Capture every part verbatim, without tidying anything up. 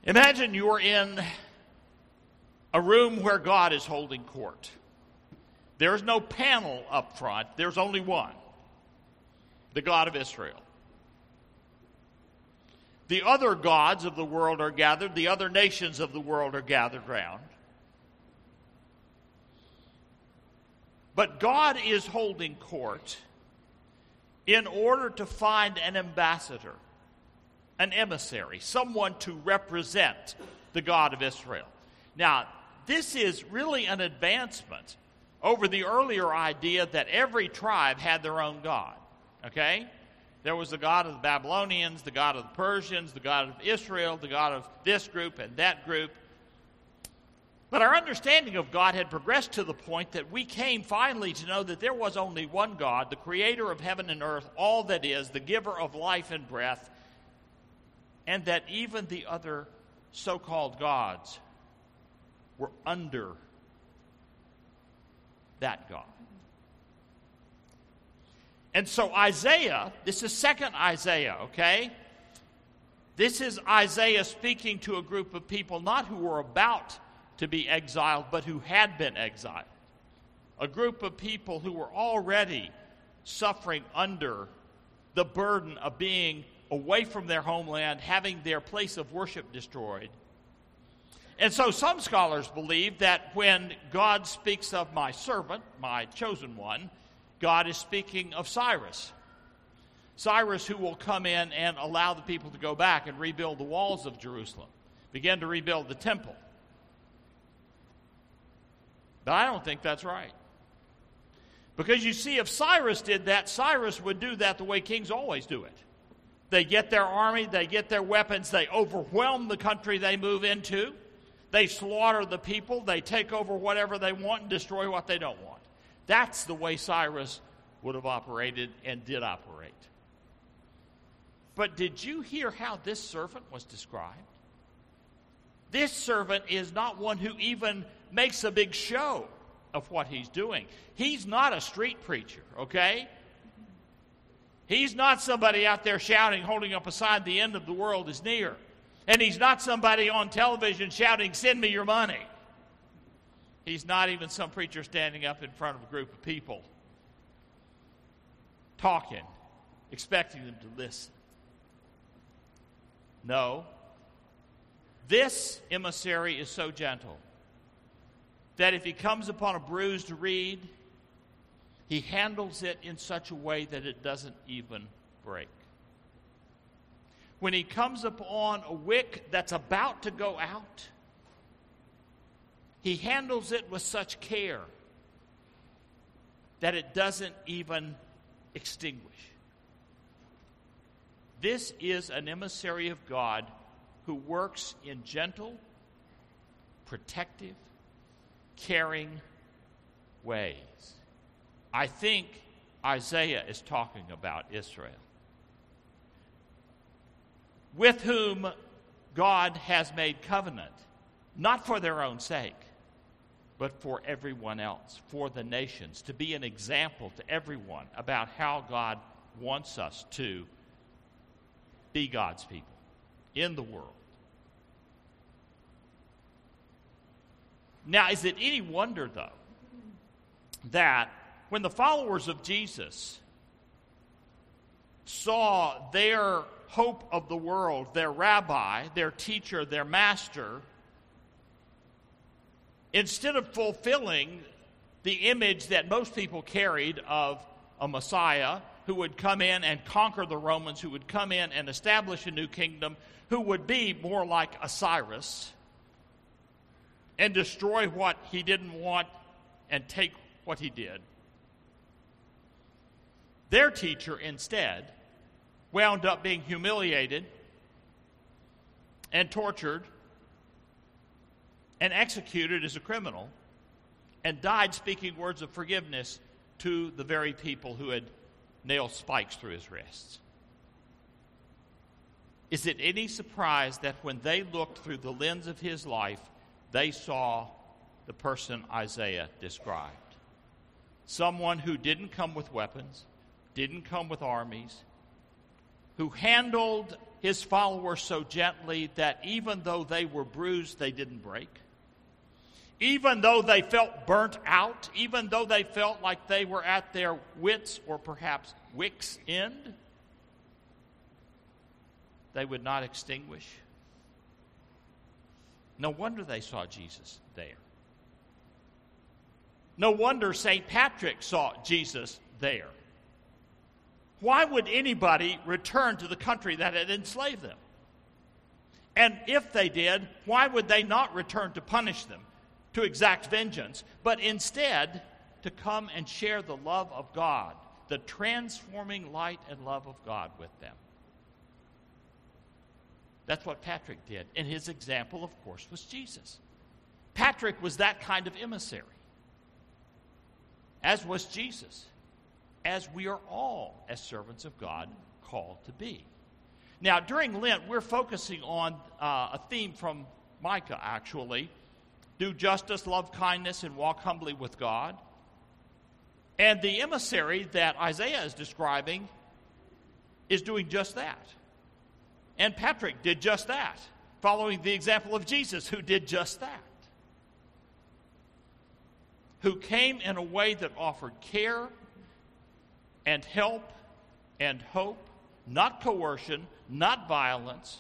Imagine you're in a room where God is holding court. There's no panel up front. There's only one, the God of Israel. The other gods of the world are gathered. The other nations of the world are gathered round. But God is holding court in order to find an ambassador, an emissary, someone to represent the God of Israel. Now, this is really an advancement over the earlier idea that every tribe had their own God, okay? There was the God of the Babylonians, the God of the Persians, the God of Israel, the God of this group and that group. But our understanding of God had progressed to the point that we came finally to know that there was only one God, the creator of heaven and earth, all that is, the giver of life and breath, and that even the other so-called gods were under that God. And so Isaiah, this is second Isaiah, okay? This is Isaiah speaking to a group of people not who were about to be exiled, but who had been exiled. A group of people who were already suffering under the burden of being away from their homeland, having their place of worship destroyed. And so some scholars believe that when God speaks of my servant, my chosen one, God is speaking of Cyrus. Cyrus, who will come in and allow the people to go back and rebuild the walls of Jerusalem, begin to rebuild the temple. But I don't think that's right. Because you see, if Cyrus did that, Cyrus would do that the way kings always do it. They get their army, they get their weapons, they overwhelm the country they move into, they slaughter the people, they take over whatever they want and destroy what they don't want. That's the way Cyrus would have operated and did operate. But did you hear how this servant was described? This servant is not one who even makes a big show of what he's doing. He's not a street preacher, okay? He's not somebody out there shouting, holding up a sign, the end of the world is near. And he's not somebody on television shouting, send me your money. He's not even some preacher standing up in front of a group of people talking, expecting them to listen. No. This emissary is so gentle that if he comes upon a bruised reed, he handles it in such a way that it doesn't even break. When he comes upon a wick that's about to go out, he handles it with such care that it doesn't even extinguish. This is an emissary of God who works in gentle, protective, caring ways. I think Isaiah is talking about Israel, with whom God has made covenant, not for their own sake, but for everyone else, for the nations, to be an example to everyone about how God wants us to be God's people in the world. Now, is it any wonder, though, that when the followers of Jesus saw their hope of the world, their rabbi, their teacher, their master, instead of fulfilling the image that most people carried of a Messiah who would come in and conquer the Romans, who would come in and establish a new kingdom, who would be more like a Cyrus and destroy what he didn't want and take what he did, their teacher instead wound up being humiliated and tortured and executed as a criminal and died speaking words of forgiveness to the very people who had nailed spikes through his wrists. Is it any surprise that when they looked through the lens of his life, they saw the person Isaiah described? Someone who didn't come with weapons, didn't come with armies, who handled his followers so gently that even though they were bruised, they didn't break. Even though they felt burnt out, even though they felt like they were at their wits or perhaps wicks' end, they would not extinguish. No wonder they saw Jesus there. No wonder Saint Patrick saw Jesus there. Why would anybody return to the country that had enslaved them? And if they did, why would they not return to punish them, to exact vengeance, but instead to come and share the love of God, the transforming light and love of God with them? That's what Patrick did. And his example, of course, was Jesus. Patrick was that kind of emissary, as was Jesus, as we are all, as servants of God, called to be. Now, during Lent, we're focusing on uh, a theme from Micah, actually. Do justice, love kindness, and walk humbly with God. And the emissary that Isaiah is describing is doing just that. And Patrick did just that, following the example of Jesus, who did just that. Who came in a way that offered care and help and hope, not coercion, not violence,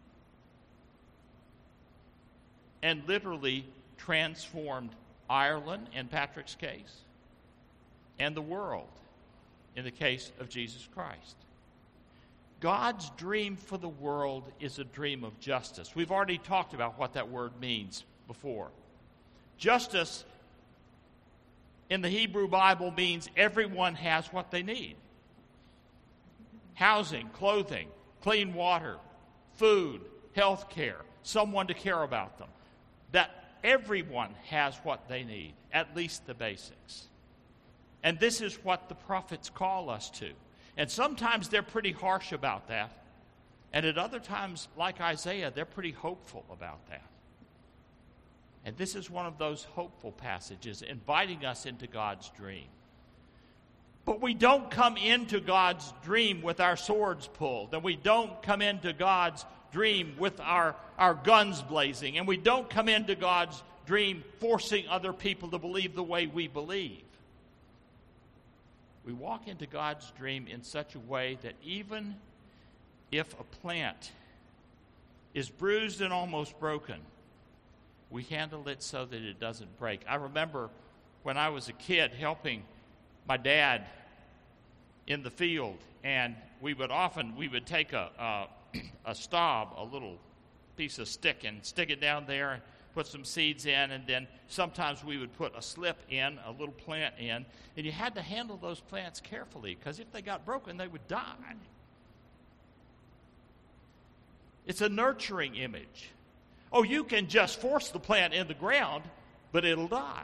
and literally transformed Ireland, in Patrick's case, and the world, in the case of Jesus Christ. God's dream for the world is a dream of justice. We've already talked about what that word means before. Justice in the Hebrew Bible means everyone has what they need. Housing, clothing, clean water, food, health care, someone to care about them. That everyone has what they need, at least the basics. And this is what the prophets call us to. And sometimes they're pretty harsh about that. And at other times, like Isaiah, they're pretty hopeful about that. And this is one of those hopeful passages, inviting us into God's dream. But we don't come into God's dream with our swords pulled, and we don't come into God's dream with our, our guns blazing, and we don't come into God's dream forcing other people to believe the way we believe. We walk into God's dream in such a way that even if a plant is bruised and almost broken, we handle it so that it doesn't break. I remember when I was a kid helping my dad in the field, and we would often, we would take a, a, a stab, a little piece of stick, and stick it down there and put some seeds in, and then sometimes we would put a slip in, a little plant in, and you had to handle those plants carefully, because if they got broken, they would die. It's a nurturing image. Oh, you can just force the plant in the ground, but it'll die.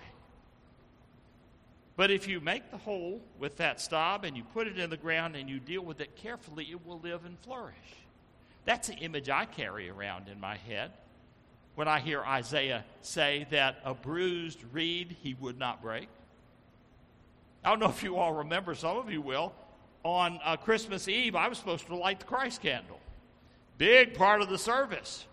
But if you make the hole with that stab and you put it in the ground and you deal with it carefully, it will live and flourish. That's the image I carry around in my head when I hear Isaiah say that a bruised reed he would not break. I don't know if you all remember, some of you will. On uh, Christmas Eve, I was supposed to light the Christ candle. Big part of the service.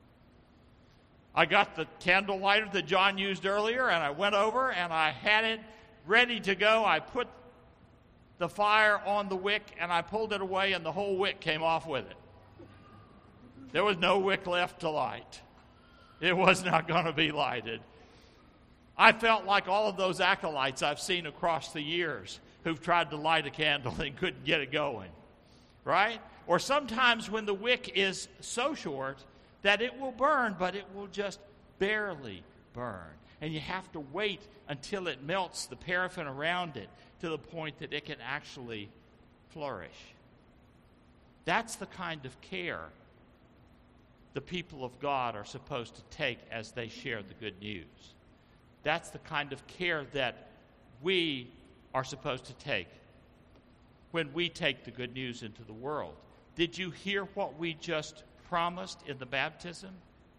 I got the candle lighter that John used earlier, and I went over and I had it ready to go. I put the fire on the wick and I pulled it away, and the whole wick came off with it. There was no wick left to light. It was not going to be lighted. I felt like all of those acolytes I've seen across the years who've tried to light a candle and couldn't get it going, right? Or sometimes when the wick is so short that it will burn, but it will just barely burn. And you have to wait until it melts the paraffin around it to the point that it can actually flourish. That's the kind of care the people of God are supposed to take as they share the good news. That's the kind of care that we are supposed to take when we take the good news into the world. Did you hear what we just promised in the baptism?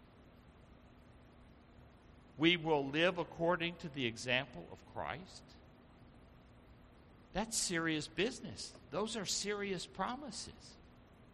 We will live according to the example of Christ. That's serious business. Those are serious promises.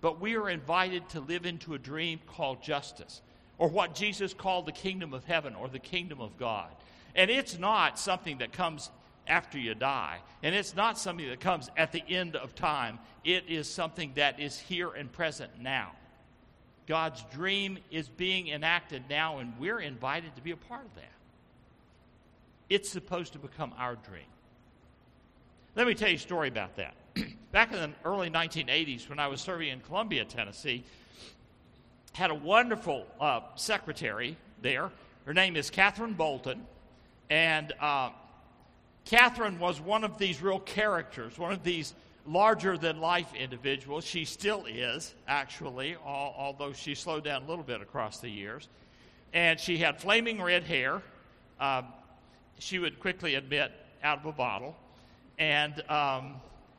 but we are invited to live into a dream called justice, or what Jesus called the kingdom of heaven or the kingdom of God. And it's not something that comes after you die, and it's not something that comes at the end of time. It is something that is here and present now. God's dream is being enacted now, and we're invited to be a part of that. It's supposed to become our dream. Let me tell you a story about that. Back in the early nineteen eighties, when I was serving in Columbia, Tennessee, had a wonderful uh, secretary there. Her name is Catherine Bolton, and uh, Catherine was one of these real characters, one of these larger-than-life individuals. She still is, actually, al- although she slowed down a little bit across the years. And she had flaming red hair. Uh, she would quickly admit, out of a bottle. And um,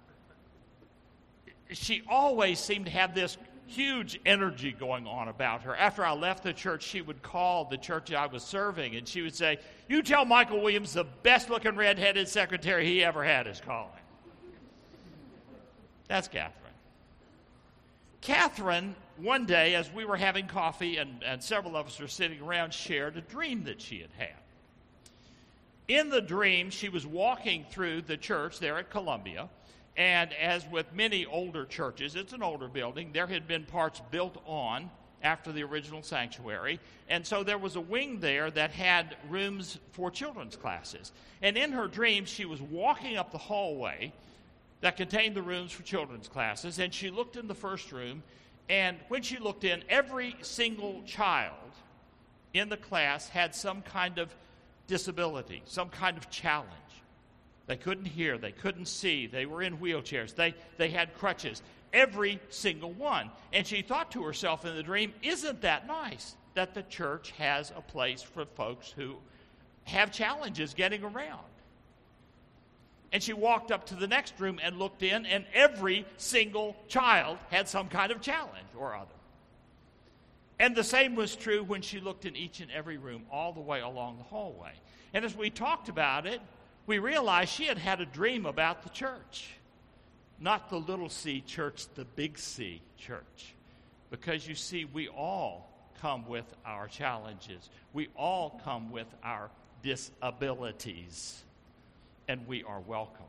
she always seemed to have this huge energy going on about her. After I left the church, she would call the church I was serving, and she would say, "You tell Michael Williams the best-looking red-headed secretary he ever had is calling." That's Catherine. Catherine, one day, as we were having coffee and, and several of us were sitting around, shared a dream that she had had. In the dream, she was walking through the church there at Columbia, and as with many older churches, it's an older building, there had been parts built on after the original sanctuary, and so there was a wing there that had rooms for children's classes. And in her dream, she was walking up the hallway that contained the rooms for children's classes, and she looked in the first room, and when she looked in, every single child in the class had some kind of disability, some kind of challenge. They couldn't hear, they couldn't see, they were in wheelchairs, they, they had crutches, every single one. And she thought to herself in the dream, isn't that nice that the church has a place for folks who have challenges getting around? And she walked up to the next room and looked in, and every single child had some kind of challenge or other. And the same was true when she looked in each and every room all the way along the hallway. And as we talked about it, we realized she had had a dream about the church. Not the little C church, the big C church. Because you see, we all come with our challenges. We all come with our disabilities. And we are welcomed.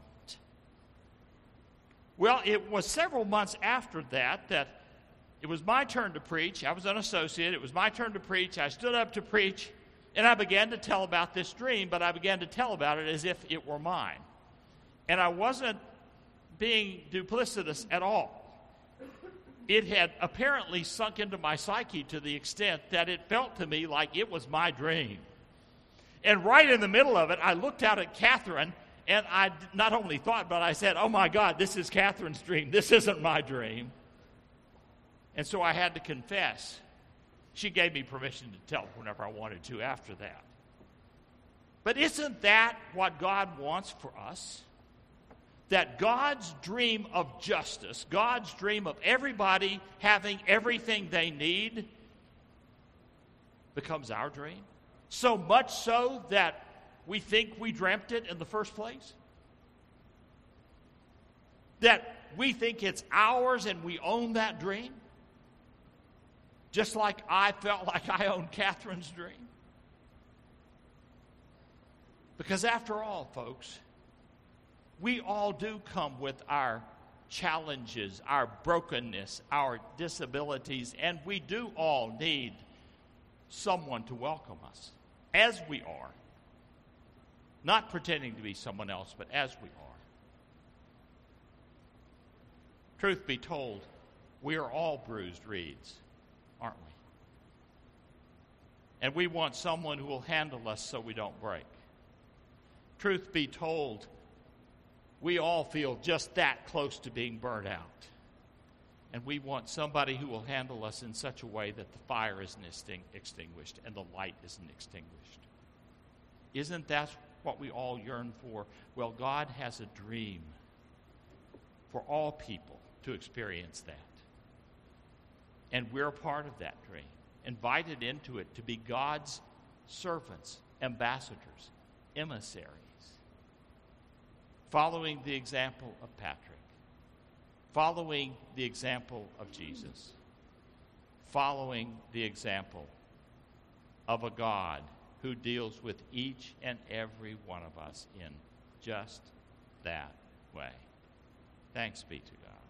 Well, it was several months after that that it was my turn to preach. I was an associate. It was my turn to preach. I stood up to preach, and I began to tell about this dream, but I began to tell about it as if it were mine. And I wasn't being duplicitous at all. It had apparently sunk into my psyche to the extent that it felt to me like it was my dream. And right in the middle of it, I looked out at Catherine, and I not only thought, but I said, oh my God, this is Catherine's dream. This isn't my dream. And so I had to confess. She gave me permission to tell whenever I wanted to after that. But isn't that what God wants for us? That God's dream of justice, God's dream of everybody having everything they need, becomes our dream? So much so that we think we dreamt it in the first place? That we think it's ours and we own that dream? Just like I felt like I owned Catherine's dream? Because after all, folks, we all do come with our challenges, our brokenness, our disabilities, and we do all need someone to welcome us as we are. Not pretending to be someone else, but as we are. Truth be told, we are all bruised reeds, aren't we? And we want someone who will handle us so we don't break. Truth be told, we all feel just that close to being burnt out. And we want somebody who will handle us in such a way that the fire isn't extinguished and the light isn't extinguished. Isn't that what we all yearn for? Well, God has a dream for all people to experience that. And we're a part of that dream, invited into it to be God's servants, ambassadors, emissaries, following the example of Patrick. following the example of Jesus, following the example of a God who deals with each and every one of us in just that way. Thanks be to God.